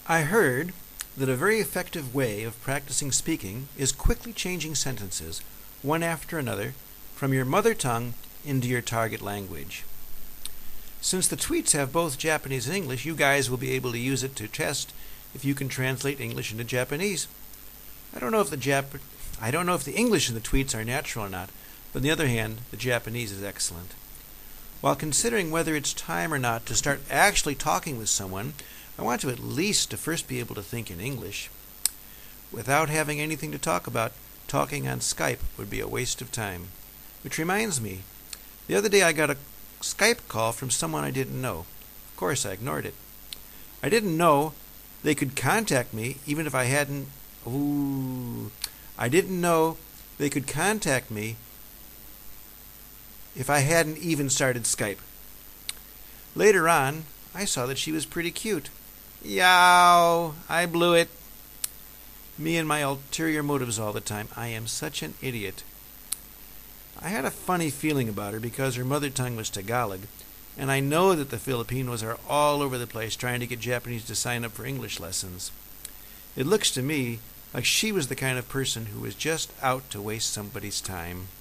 I heard that a very effective way of practicing speaking is quickly changing sentences, one after another, from your mother tongue into your target language. Since the tweets have both Japanese and English, you guys will be able to use it to test if you can translate English into Japanese. I don't know if the English in the tweets are natural or not, but on the other hand, the Japanese is excellent. While considering whether it's time or not to start actually talking with someone, I want to at least to first be able to think in English. Without having anything to talk about, talking on Skype would be a waste of time. Which reminds me, the other day I got a Skype call from someone I didn't know. Of course, I ignored it. I didn't know they could contact me even if I hadn't... I didn't know they could contact me if I hadn't even started Skype. Later on, I saw that she was pretty cute. Yow! I blew it. Me and my ulterior motives all the time. I am such an idiot. I had a funny feeling about her because her mother tongue was Tagalog, and I know that the Filipinos are all over the place trying to get Japanese to sign up for English lessons. It looks to me like she was the kind of person who was just out to waste somebody's time.